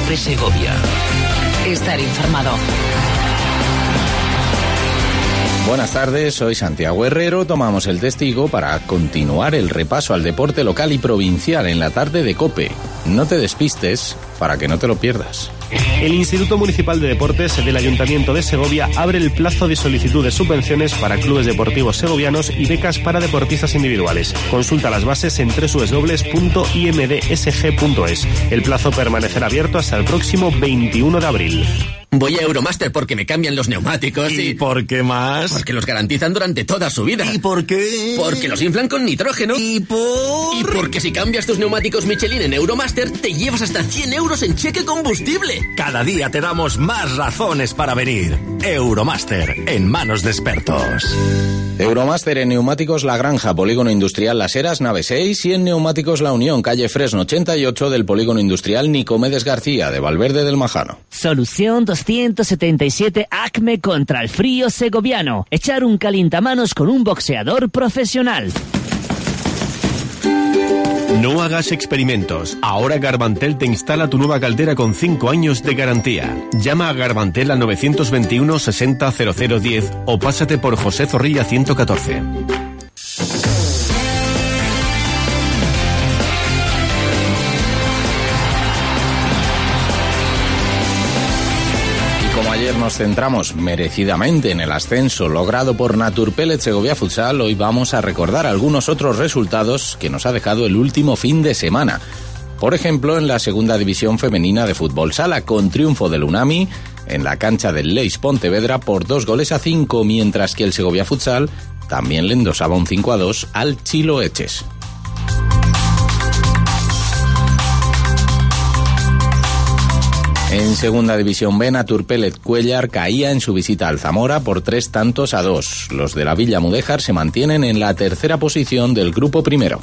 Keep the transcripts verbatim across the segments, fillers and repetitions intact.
Cope Segovia. Estar informado. Buenas tardes, soy Santiago Herrero. Tomamos el testigo para continuar el repaso al deporte local y provincial en la tarde de COPE. No te despistes para que no te lo pierdas. El Instituto Municipal de Deportes del Ayuntamiento de Segovia abre el plazo de solicitud de subvenciones para clubes deportivos segovianos y becas para deportistas individuales. Consulta las bases en doble u doble u doble u punto i m d s g punto es. El plazo permanecerá abierto hasta el próximo veintiuno de abril. Voy a Euromaster porque me cambian los neumáticos y... ¿Y por qué más? Porque los garantizan durante toda su vida. ¿Y por qué? Porque los inflan con nitrógeno. ¿Y por...? Y porque si cambias tus neumáticos Michelin en Euromaster, te llevas hasta cien euros en cheque combustible. Cada día te damos más razones para venir. Euromaster, en manos de expertos. Euromaster en Neumáticos La Granja, Polígono Industrial Las Heras, nave seis, y en Neumáticos La Unión, calle Fresno ochenta y ocho del Polígono Industrial Nicomedes García, de Valverde del Majano. Solución doscientos setenta y siete Acme contra el frío segoviano. Echar un calientamanos con un boxeador profesional. No hagas experimentos. Ahora Garbantel te instala tu nueva caldera con cinco años de garantía. Llama a Garbantel al nueve dos uno sesenta cero cero diez o pásate por José Zorrilla ciento catorce. Ayer nos centramos merecidamente en el ascenso logrado por Naturpellet Segovia Futsal. Hoy vamos a recordar algunos otros resultados que nos ha dejado el último fin de semana. Por ejemplo, en la segunda división femenina de fútbol sala, con triunfo del Unami en la cancha del Leis Pontevedra por dos goles a cinco, mientras que el Segovia Futsal también le endosaba un cinco a dos al Chilo Eches. En segunda división B, Naturpellet Cuéllar caía en su visita al Zamora por tres tantos a dos. Los de la Villa Mudéjar se mantienen en la tercera posición del grupo primero.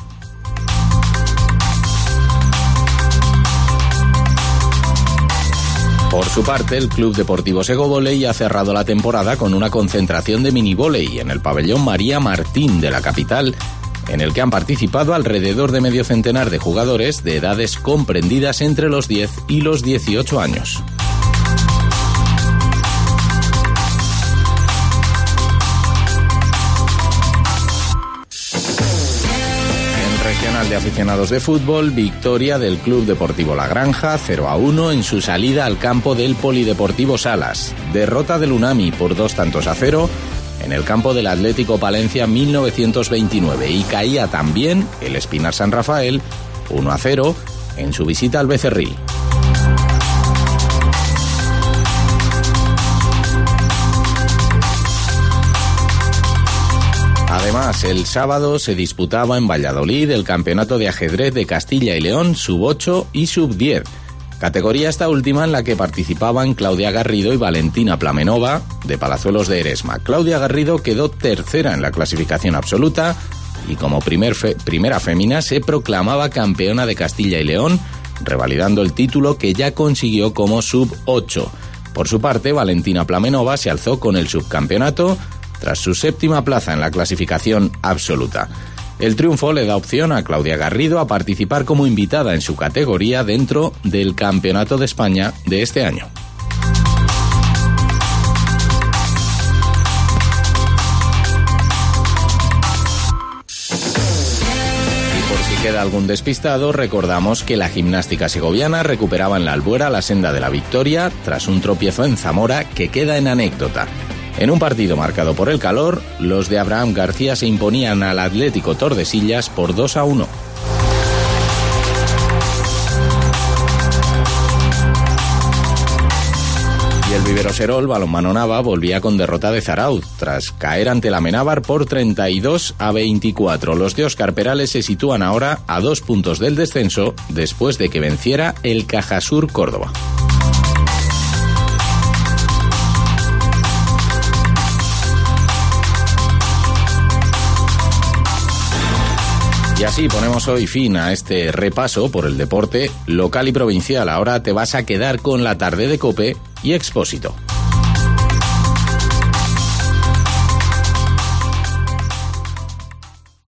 Por su parte, el Club Deportivo Segovóley ha cerrado la temporada con una concentración de minivóley en el pabellón María Martín de la capital, en el que han participado alrededor de medio centenar de jugadores de edades comprendidas entre los diez y los dieciocho años. En regional de aficionados de fútbol, victoria del Club Deportivo La Granja, cero a uno en su salida al campo del Polideportivo Salas. Derrota del Unami por dos tantos a cero en el campo del Atlético Palencia mil novecientos veintinueve, y caía también el Espinar San Rafael uno a cero en su visita al Becerril. Además, el sábado se disputaba en Valladolid el campeonato de ajedrez de Castilla y León sub ocho y sub diez. Categoría esta última en la que participaban Claudia Garrido y Valentina Plamenova, de Palazuelos de Eresma. Claudia Garrido quedó tercera en la clasificación absoluta y como primer fe, primera fémina se proclamaba campeona de Castilla y León, revalidando el título que ya consiguió como sub ocho. Por su parte, Valentina Plamenova se alzó con el subcampeonato tras su séptima plaza en la clasificación absoluta. El triunfo le da opción a Claudia Garrido a participar como invitada en su categoría dentro del Campeonato de España de este año. Y por si queda algún despistado, recordamos que la gimnástica segoviana recuperaba en la Albuera la senda de la victoria tras un tropiezo en Zamora que queda en anécdota. En un partido marcado por el calor, los de Abraham García se imponían al Atlético Tordesillas por dos a uno. Y el Vivero Serol Balonmano Nava volvía con derrota de Zarauz, tras caer ante la Menábar por treinta y dos a veinticuatro. Los de Óscar Perales se sitúan ahora a dos puntos del descenso después de que venciera el Cajasur Córdoba. Y así ponemos hoy fin a este repaso por el deporte local y provincial. Ahora te vas a quedar con la tarde de COPE y Expósito.